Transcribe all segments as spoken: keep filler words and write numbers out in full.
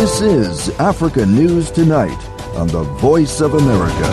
This is Africa News Tonight on the Voice of America.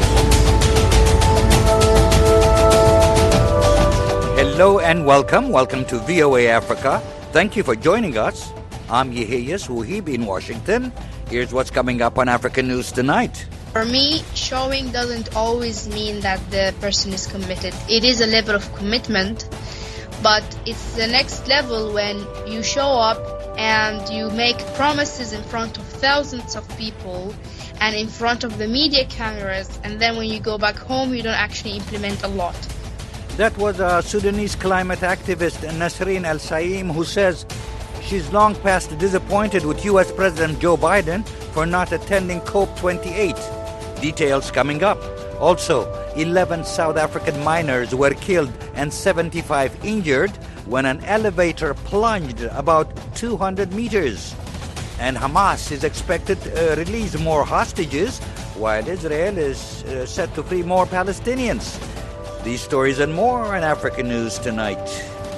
Hello and welcome. Welcome to V O A Africa. Thank you for joining us. I'm Yehiyas Wuhib in Washington. Here's what's coming up on Africa News Tonight. For me, showing doesn't always mean that the person is committed. It is a level of commitment, but it's the next level when you show up and you make promises in front of thousands of people and in front of the media cameras, and then when you go back home, you don't actually implement a lot. That was a Sudanese climate activist, Nasreen El-Saim, who says she's long past disappointed with U S President Joe Biden for not attending COP twenty-eight. Details coming up. Also, eleven South African miners were killed and seventy-five injured when an elevator plunged about two hundred meters. And Hamas is expected to uh, release more hostages, while Israel is uh, set to free more Palestinians. These stories and more on Africa News Tonight.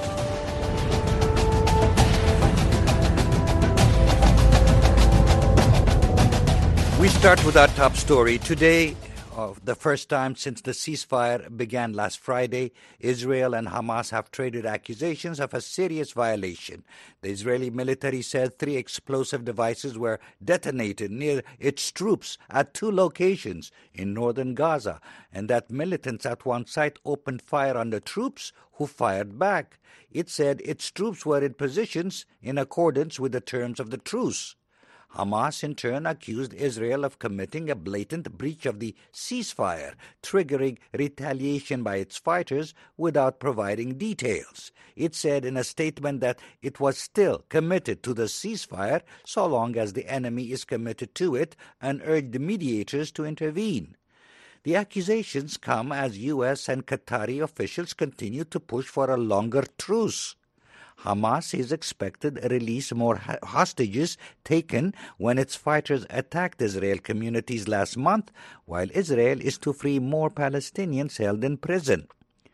We start with our top story. Today, uh, the first time since the ceasefire began last Friday, Israel and Hamas have traded accusations of a serious violation. The Israeli military said three explosive devices were detonated near its troops at two locations in northern Gaza, and that militants at one site opened fire on the troops, who fired back. It said its troops were in positions in accordance with the terms of the truce. Hamas, in turn, accused Israel of committing a blatant breach of the ceasefire, triggering retaliation by its fighters without providing details. It said in a statement that it was still committed to the ceasefire so long as the enemy is committed to it, and urged the mediators to intervene. The accusations come as U S and Qatari officials continue to push for a longer truce. Hamas is expected to release more hostages taken when its fighters attacked Israel communities last month, while Israel is to free more Palestinians held in prison.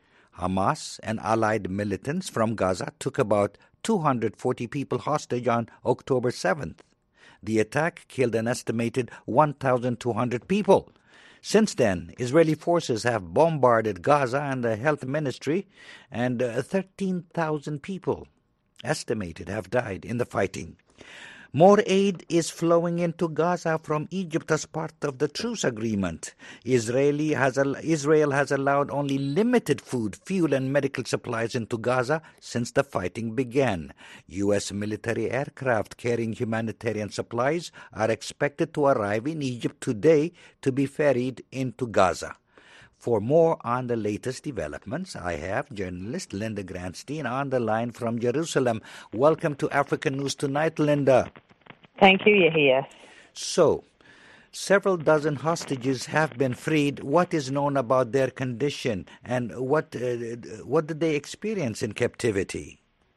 Hamas and allied militants from Gaza took about two hundred forty people hostage on October seventh. The attack killed an estimated one thousand two hundred people. Since then, Israeli forces have bombarded Gaza and the health ministry, and uh, thirteen thousand people estimated have died in the fighting. More aid is flowing into Gaza from Egypt as part of the truce agreement. Israeli has al- Israel has allowed only limited food, fuel, and medical supplies into Gaza since the fighting began. U S military aircraft carrying humanitarian supplies are expected to arrive in Egypt today to be ferried into Gaza. For more on the latest developments, I have journalist Linda Granstein on the line from Jerusalem. Welcome to Africa News Tonight, Linda. Thank you, Yahia. So, several dozen hostages have been freed. What is known about their condition, and what uh, what did they experience in captivity?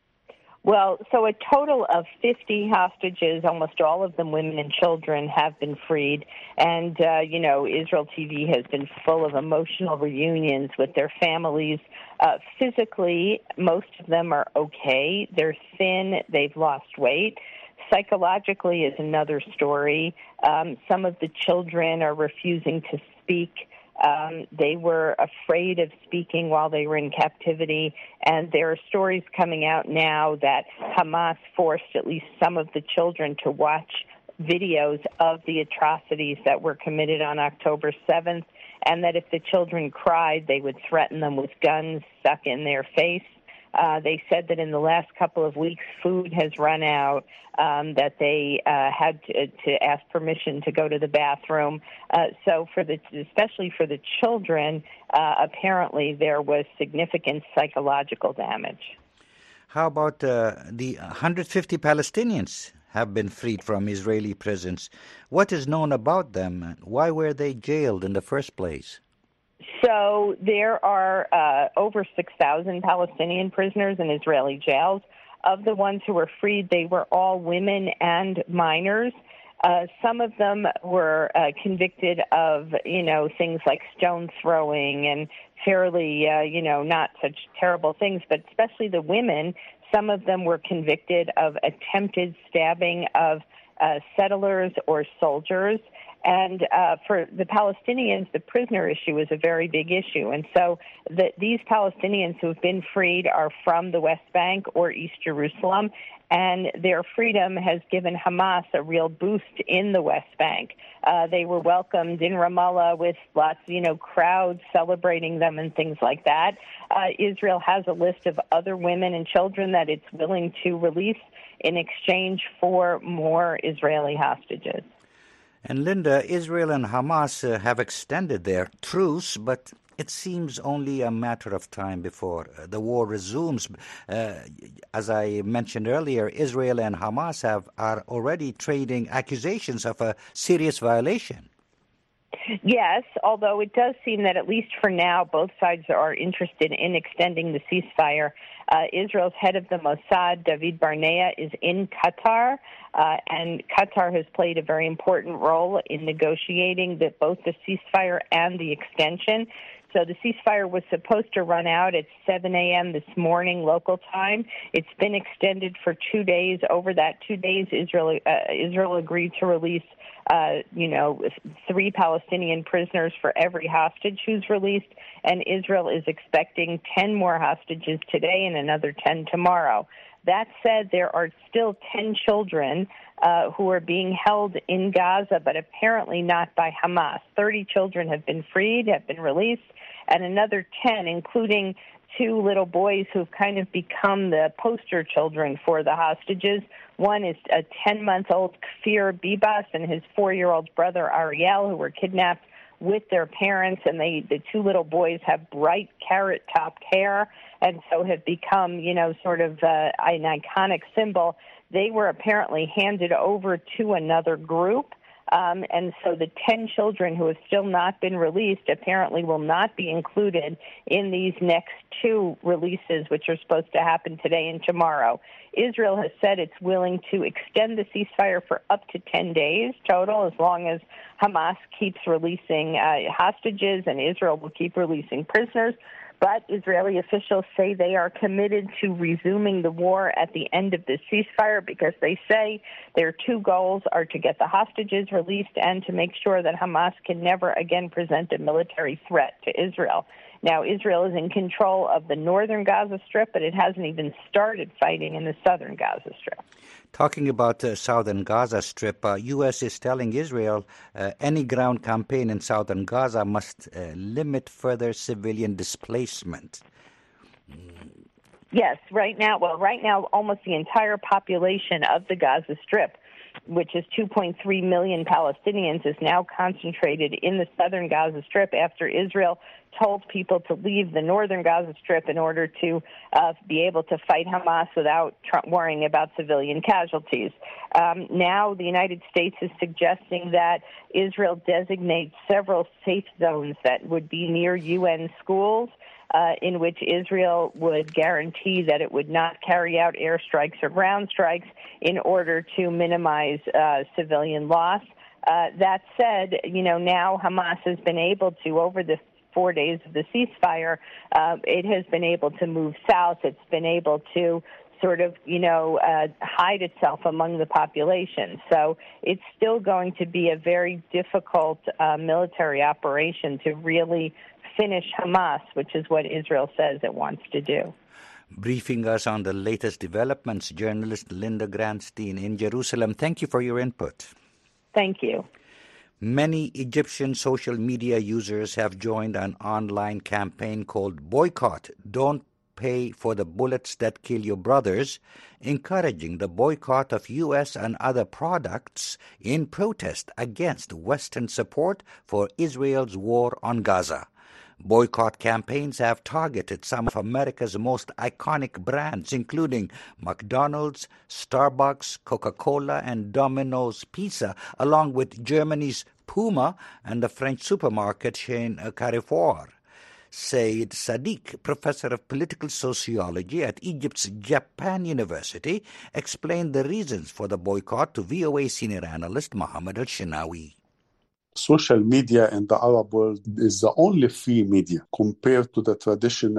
Well, so a total of fifty hostages, almost all of them women and children, have been freed. And, uh, you know, Israel T V has been full of emotional reunions with their families. Uh, physically, most of them are okay. They're thin. They've lost weight. Psychologically is another story. Um, some of the children are refusing to speak. Um, they were afraid of speaking while they were in captivity, and there are stories coming out now that Hamas forced at least some of the children to watch videos of the atrocities that were committed on October seventh, and that if the children cried, they would threaten them with guns stuck in their face. Uh, they said that in the last couple of weeks, food has run out, um, that they uh, had to, to ask permission to go to the bathroom. Uh, so for the, especially for the children, uh, apparently there was significant psychological damage. How about uh, the one hundred fifty Palestinians have been freed from Israeli prisons? What is known about them? Why were they jailed in the first place? So there are uh, over six thousand Palestinian prisoners in Israeli jails. Of the ones who were freed, they were all women and minors. Uh, some of them were uh, convicted of, you know, things like stone throwing and fairly, uh, you know, not such terrible things, but especially the women, some of them were convicted of attempted stabbing of uh, settlers or soldiers. And uh, for the Palestinians, the prisoner issue is a very big issue. And so the, these Palestinians who have been freed are from the West Bank or East Jerusalem, and their freedom has given Hamas a real boost in the West Bank. Uh, they were welcomed in Ramallah with lots, you know, crowds celebrating them and things like that. Uh, Israel has a list of other women and children that it's willing to release in exchange for more Israeli hostages. And Linda, Israel and Hamas uh, have extended their truce, but it seems only a matter of time before uh, the war resumes. Uh, as I mentioned earlier, Israel and Hamas have are already trading accusations of a serious violation. Yes, although it does seem that at least for now, both sides are interested in extending the ceasefire. Uh, Israel's head of the Mossad, David Barnea, is in Qatar, uh, and Qatar has played a very important role in negotiating the, both the ceasefire and the extension. So the ceasefire was supposed to run out at seven a.m. this morning local time. It's been extended for two days. Over that two days, Israel uh, Israel agreed to release, uh, you know, three Palestinian prisoners for every hostage who's released, and Israel is expecting ten more hostages today and another ten tomorrow. That said, there are still ten children uh, who are being held in Gaza, but apparently not by Hamas. thirty children have been freed, have been released, and another ten, including two little boys who've kind of become the poster children for the hostages. One is a ten-month-old Kfir Bibas and his four-year-old brother Ariel, who were kidnapped with their parents, and they the two little boys have bright carrot-topped hair and so have become, you know, sort of uh, an iconic symbol. They were apparently handed over to another group, um, and so the ten children who have still not been released apparently will not be included in these next two releases, which are supposed to happen today and tomorrow. Israel has said it's willing to extend the ceasefire for up to ten days total, as long as Hamas keeps releasing uh, hostages and Israel will keep releasing prisoners. But Israeli officials say they are committed to resuming the war at the end of the ceasefire because they say their two goals are to get the hostages released and to make sure that Hamas can never again present a military threat to Israel. Now, Israel is in control of the northern Gaza Strip, but it hasn't even started fighting in the southern Gaza Strip. Talking about the uh, southern Gaza Strip, uh, U S is telling Israel uh, any ground campaign in southern Gaza must uh, limit further civilian displacement. Yes, right now, well, right now, almost the entire population of the Gaza Strip, which is two point three million Palestinians, is now concentrated in the southern Gaza Strip after Israel told people to leave the northern Gaza Strip in order to uh, be able to fight Hamas without tr- worrying about civilian casualties. Um, now the United States is suggesting that Israel designate several safe zones that would be near U N schools, Uh, in which Israel would guarantee that it would not carry out airstrikes or ground strikes in order to minimize uh, civilian loss. Uh, that said, you know, now Hamas has been able to, over the four days of the ceasefire, uh, it has been able to move south. It's been able to sort of, you know, uh, hide itself among the population. So it's still going to be a very difficult uh, military operation to really finish Hamas, which is what Israel says it wants to do. Briefing us on the latest developments, journalist Linda Grantstein in Jerusalem. Thank you for your input. Thank you. Many Egyptian social media users have joined an online campaign called Boycott, Don't Pay for the Bullets That Kill Your Brothers, encouraging the boycott of U S and other products in protest against Western support for Israel's war on Gaza. Boycott campaigns have targeted some of America's most iconic brands, including McDonald's, Starbucks, Coca-Cola, and Domino's Pizza, along with Germany's Puma and the French supermarket chain Carrefour. Said Sadiq, professor of political sociology at Egypt's Japan University, explained the reasons for the boycott to V O A senior analyst Mohammed Al-Shinawi. Social media in the Arab world is the only free media compared to the traditional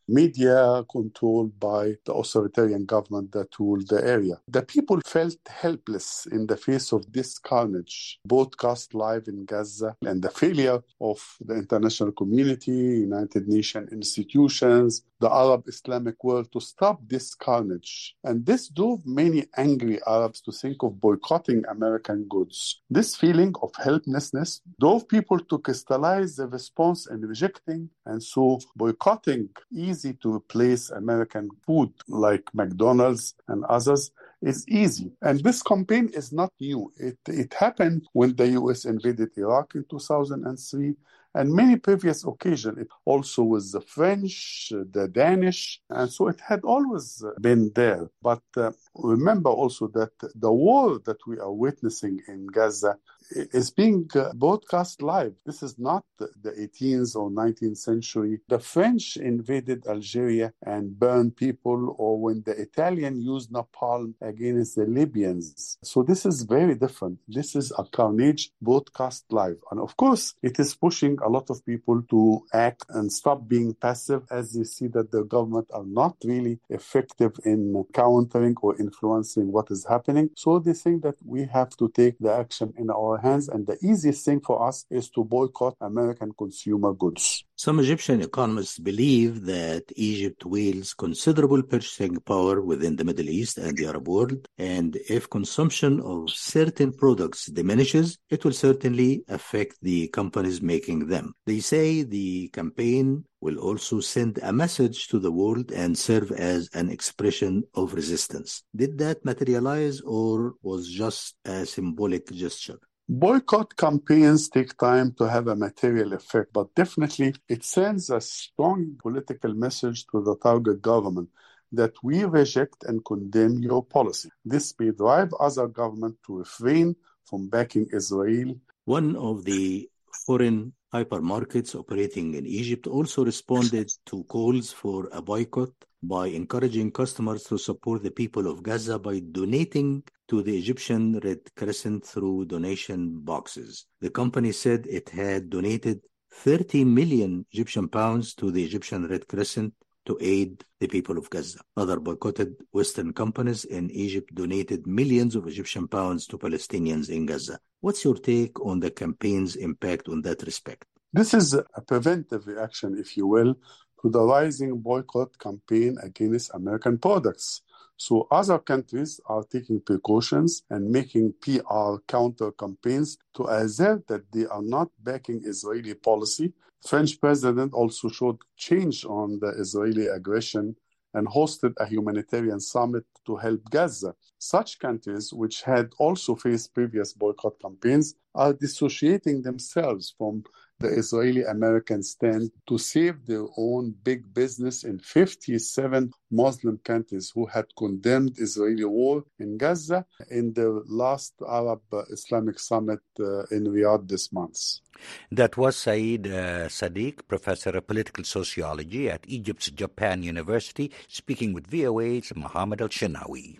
media controlled by the authoritarian government that ruled the area. The people felt helpless in the face of this carnage, broadcast live in Gaza, and the failure of the international community, United Nations institutions, the Arab Islamic world to stop this carnage. And this drove many angry Arabs to think of boycotting American goods. This feeling of helplessness drove people to crystallize the response in rejecting and so boycotting easy to replace American food like McDonald's and others is easy. And this campaign is not new. It, it happened when the U S invaded Iraq in two thousand three. And many previous occasions, it also was the French, the Danish, and so it had always been there. But uh, remember also that the war that we are witnessing in Gaza is being uh, broadcast live. This is not the eighteenth or nineteenth century. The French invaded Algeria and burned people, or when the Italian used napalm against the Libyans. So this is very different. This is a carnage broadcast live. And of course, it is pushing a lot of people to act and stop being passive as they see that the government are not really effective in countering or influencing what is happening. So they think that we have to take the action in our hands, and the easiest thing for us is to boycott American consumer goods. Some Egyptian economists believe that Egypt wields considerable purchasing power within the Middle East and the Arab world, and if consumption of certain products diminishes, it will certainly affect the companies making them. They say the campaign will also send a message to the world and serve as an expression of resistance. Did that materialize, or was just a symbolic gesture? Boycott campaigns take time to have a material effect, but definitely it sends a strong political message to the target government that we reject and condemn your policy. This may drive other governments to refrain from backing Israel. One of the foreign hypermarkets operating in Egypt also responded to calls for a boycott by encouraging customers to support the people of Gaza by donating to the Egyptian Red Crescent through donation boxes. The company said it had donated thirty million Egyptian pounds to the Egyptian Red Crescent to aid the people of Gaza. Other boycotted Western companies in Egypt donated millions of Egyptian pounds to Palestinians in Gaza. What's your take on the campaign's impact on that respect? This is a preventive reaction, if you will, to the rising boycott campaign against American products. So other countries are taking precautions and making P R counter campaigns to assert that they are not backing Israeli policy. French president also showed change on the Israeli aggression and hosted a humanitarian summit to help Gaza. Such countries, which had also faced previous boycott campaigns, are dissociating themselves from the Israeli-American stand to save their own big business in fifty-seven Muslim countries who had condemned Israeli war in Gaza in the last Arab Islamic summit uh, in Riyadh this month. That was Saeed uh, Sadiq, professor of political sociology at Egypt's Japan University, speaking with V O A's Mohammed Al-Shinawi.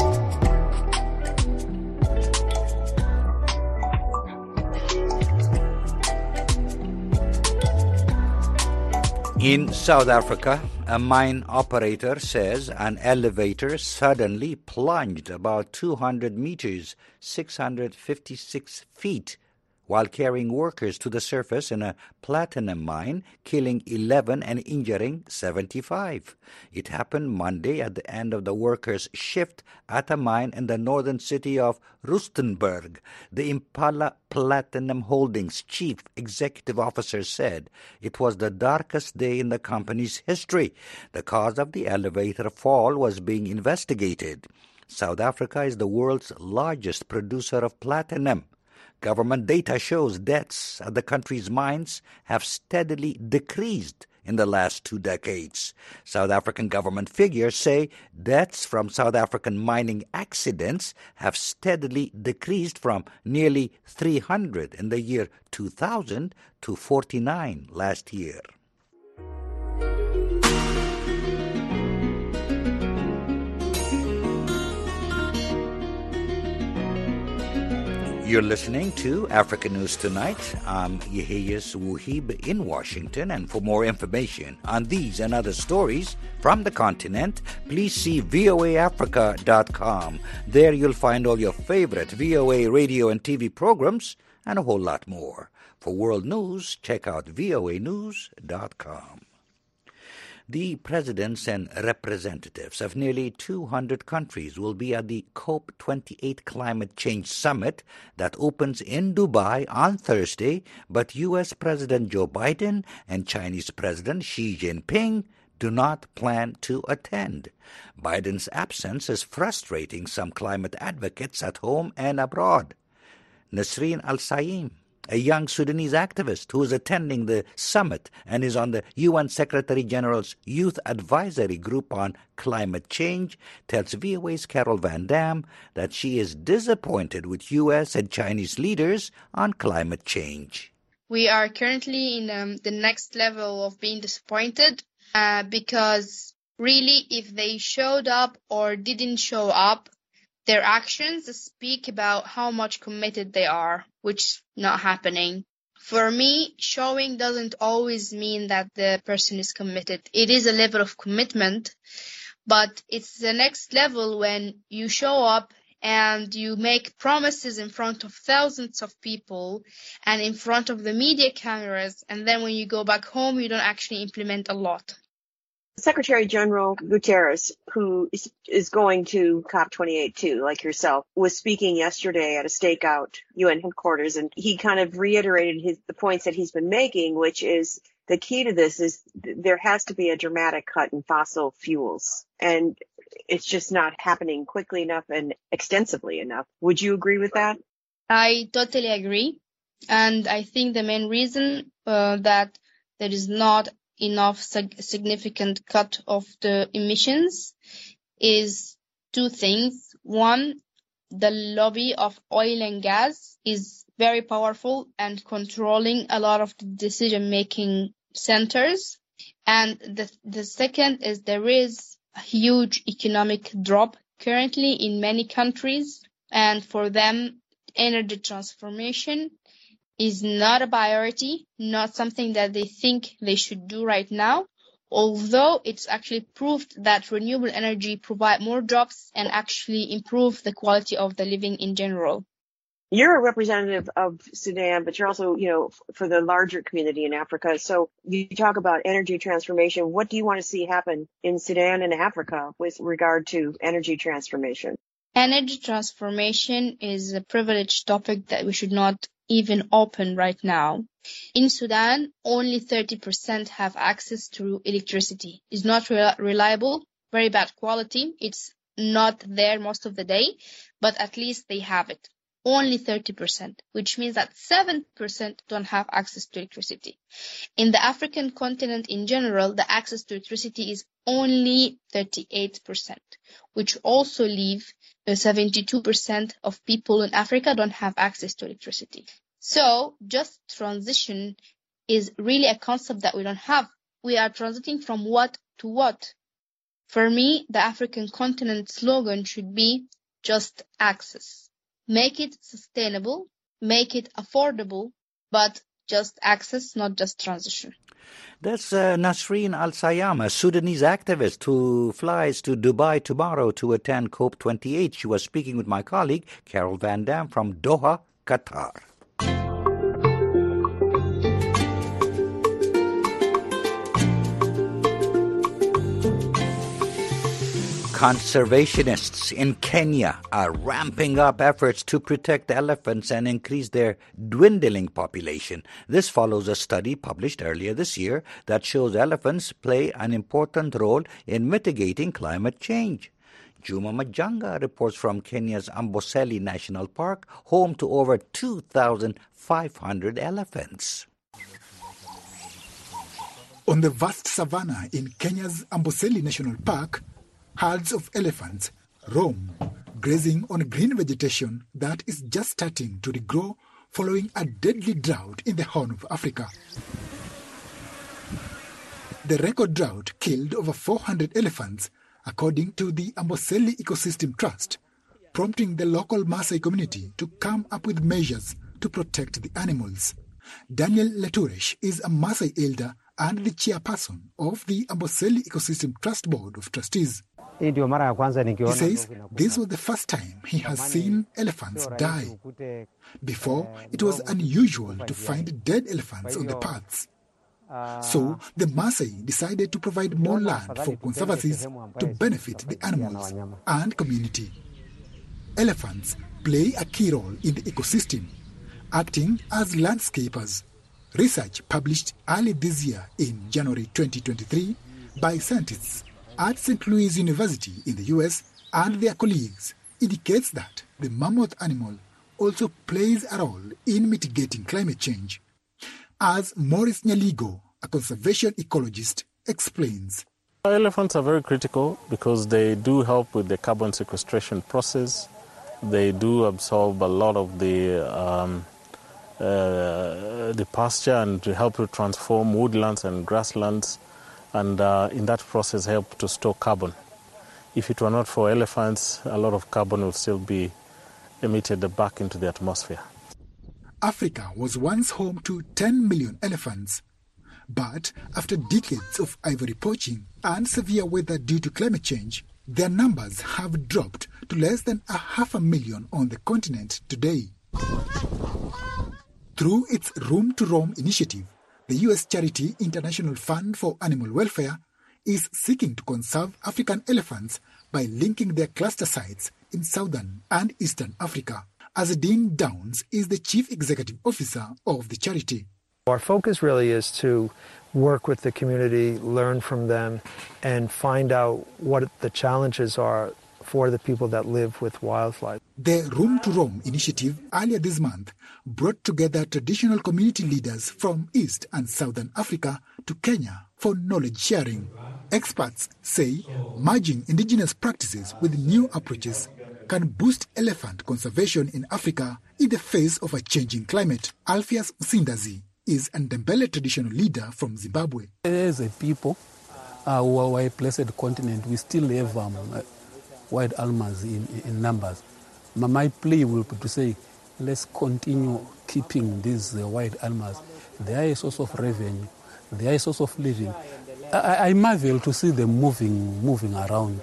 In South Africa, a mine operator says an elevator suddenly plunged about two hundred meters, six hundred fifty-six feet, while carrying workers to the surface in a platinum mine, killing eleven and injuring seventy-five. It happened Monday at the end of the workers' shift at a mine in the northern city of Rustenburg. The Impala Platinum Holdings chief executive officer said it was the darkest day in the company's history. The cause of the elevator fall was being investigated. South Africa is the world's largest producer of platinum. Government data shows deaths at the country's mines have steadily decreased in the last two decades. South African government figures say deaths from South African mining accidents have steadily decreased from nearly three hundred in the year two thousand to forty-nine last year. You're listening to Africa News Tonight. I'm Yehiyas Wuhib in Washington, and for more information on these and other stories from the continent, please see V O A Africa dot com. There you'll find all your favorite V O A radio and T V programs and a whole lot more. For world news, check out V O A news dot com. The presidents and representatives of nearly two hundred countries will be at the COP twenty-eight Climate Change Summit that opens in Dubai on Thursday, but U S President Joe Biden and Chinese President Xi Jinping do not plan to attend. Biden's absence is frustrating some climate advocates at home and abroad. Nasreen Al-Saim, a young Sudanese activist who is attending the summit and is on the U N Secretary General's Youth Advisory Group on Climate Change, tells V O A's Carol Van Dam that she is disappointed with U S and Chinese leaders on climate change. We are currently in um, the next level of being disappointed uh, because really if they showed up or didn't show up, their actions speak about how much committed they are, which is not happening. For me, showing doesn't always mean that the person is committed. It is a level of commitment, but it's the next level when you show up and you make promises in front of thousands of people and in front of the media cameras, and then when you go back home, you don't actually implement a lot. Secretary General Guterres, who is, is going to COP twenty-eight too, like yourself, was speaking yesterday at a stakeout U N headquarters, and he kind of reiterated his, the points that he's been making, which is the key to this is there has to be a dramatic cut in fossil fuels, and it's just not happening quickly enough and extensively enough. Would you agree with that? I totally agree, and I think the main reason uh, that there is not enough sig- significant cut of the emissions is two things. One, the lobby of oil and gas is very powerful and controlling a lot of the decision-making centers. And the, the second is there is a huge economic drop currently in many countries. And for them, energy transformation is not a priority, not something that they think they should do right now, although it's actually proved that renewable energy provide more jobs and actually improve the quality of the living in general. You're a representative of Sudan, but you're also, you know, for the larger community in Africa. So you talk about energy transformation. What do you want to see happen in Sudan and Africa with regard to energy transformation? Energy transformation is a privileged topic that we should not even open right now. In Sudan, only thirty percent have access to electricity. It's not re- reliable, very bad quality. It's not there most of the day, but at least they have it. Only thirty percent, which means that seven percent don't have access to electricity. In the African continent in general, the access to electricity is only thirty-eight percent, which also leave seventy-two percent of people in Africa don't have access to electricity. So just transition is really a concept that we don't have. We are transiting from what to what. For me, the African continent slogan should be just access. Make it sustainable, make it affordable, but just access, not just transition. That's uh, Nasreen Al-Saim, a Sudanese activist who flies to Dubai tomorrow to attend COP twenty-eight. She was speaking with my colleague, Carol Van Dam from Doha, Qatar. Conservationists in Kenya are ramping up efforts to protect elephants and increase their dwindling population. This follows a study published earlier this year that shows elephants play an important role in mitigating climate change. Juma Majanga reports from Kenya's Amboseli National Park, home to over two thousand five hundred elephants. On the vast savanna in Kenya's Amboseli National Park, herds of elephants roam, grazing on green vegetation that is just starting to regrow following a deadly drought in the Horn of Africa. The record drought killed over four hundred elephants, according to the Amboseli Ecosystem Trust, prompting the local Maasai community to come up with measures to protect the animals. Daniel Leturesh is a Maasai elder and the chairperson of the Amboseli Ecosystem Trust Board of Trustees. He says this was the first time he has seen elephants die. Before, it was unusual to find dead elephants on the paths. So the Maasai decided to provide more land for conservancies to benefit the animals and community. Elephants play a key role in the ecosystem, acting as landscapers. Research published early this year in January twenty twenty-three by scientists at Saint Louis University in the U S and their colleagues indicates that the mammoth animal also plays a role in mitigating climate change. As Maurice Nyaligo, a conservation ecologist, explains. Elephants are very critical because they do help with the carbon sequestration process. They do absorb a lot of the um, uh, the pasture and to help to transform woodlands and grasslands, and uh, in that process help to store carbon. If it were not for elephants, a lot of carbon would still be emitted back into the atmosphere. Africa was once home to ten million elephants, but after decades of ivory poaching and severe weather due to climate change, their numbers have dropped to less than a half a million on the continent today. Through its Room to Roam initiative, the U S charity International Fund for Animal Welfare is seeking to conserve African elephants by linking their cluster sites in southern and eastern Africa. Azadine Downs is the chief executive officer of the charity. Our focus really is to work with the community, learn from them, and find out what the challenges are for the people that live with wildlife. The Room to Roam initiative earlier this month brought together traditional community leaders from East and Southern Africa to Kenya for knowledge sharing. Experts say merging indigenous practices with new approaches can boost elephant conservation in Africa in the face of a changing climate. Alpheus Msindazi is a Ndembele traditional leader from Zimbabwe. As a people uh, who are a blessed continent, we still have um, wild animals in, in numbers. My plea will be to say, let's continue keeping these uh, wild animals. They are a source of revenue. They are a source of living. I, I marvel to see them moving, moving around.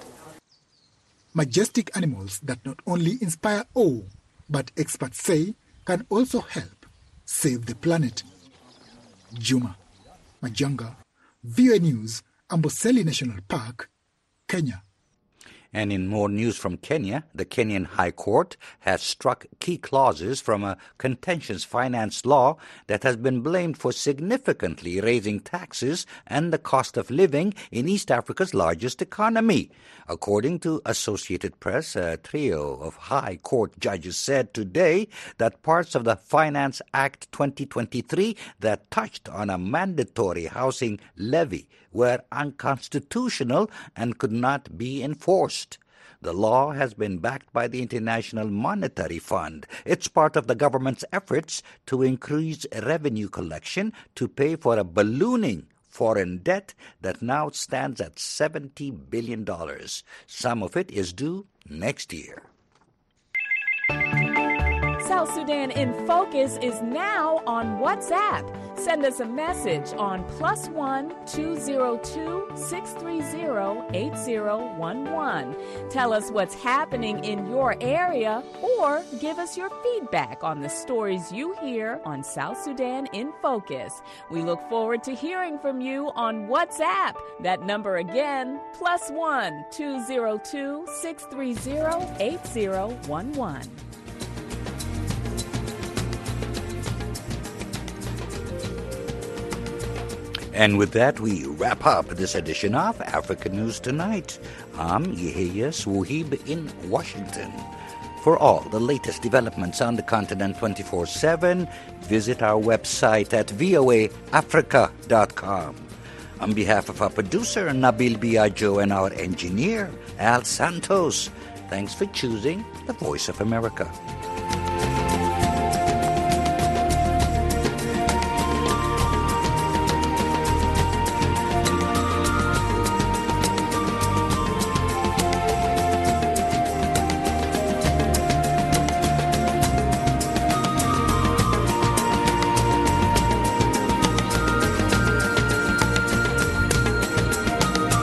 Majestic animals that not only inspire awe, but experts say can also help save the planet. Juma Majanga, V O A News, Amboseli National Park, Kenya. And in more news from Kenya, the Kenyan High Court has struck key clauses from a contentious finance law that has been blamed for significantly raising taxes and the cost of living in East Africa's largest economy. According to Associated Press, a trio of High Court judges said today that parts of the Finance Act twenty twenty-three that touched on a mandatory housing levy were unconstitutional and could not be enforced. The law has been backed by the International Monetary Fund. It's part of the government's efforts to increase revenue collection to pay for a ballooning foreign debt that now stands at seventy billion dollars. Some of it is due next year. South Sudan in Focus is now on WhatsApp. Send us a message on plus one two zero two six three zero eight zero one one. Tell us what's happening in your area or give us your feedback on the stories you hear on South Sudan in Focus. We look forward to hearing from you on WhatsApp. That number again, plus one two zero two six three zero eight zero one one. And with that, we wrap up this edition of Africa News Tonight. I'm Yehia Swuhib in Washington. For all the latest developments on the continent twenty-four seven, visit our website at voa africa dot com. On behalf of our producer, Nabil Biagio, and our engineer, Al Santos, thanks for choosing the Voice of America.